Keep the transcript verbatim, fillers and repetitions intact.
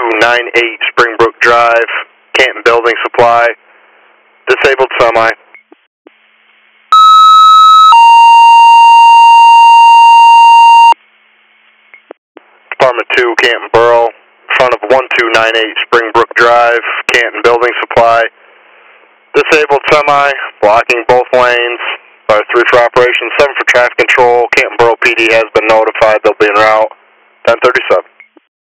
nine eight Springbrook Drive, Canton Building Supply, disabled semi. Department two, Canton Borough, front of one two nine eight Springbrook Drive, Canton Building Supply, disabled semi, blocking both lanes. Fire three for operation, seven for traffic control. Canton Borough P D has been notified. They'll be en route. ten thirty-seven.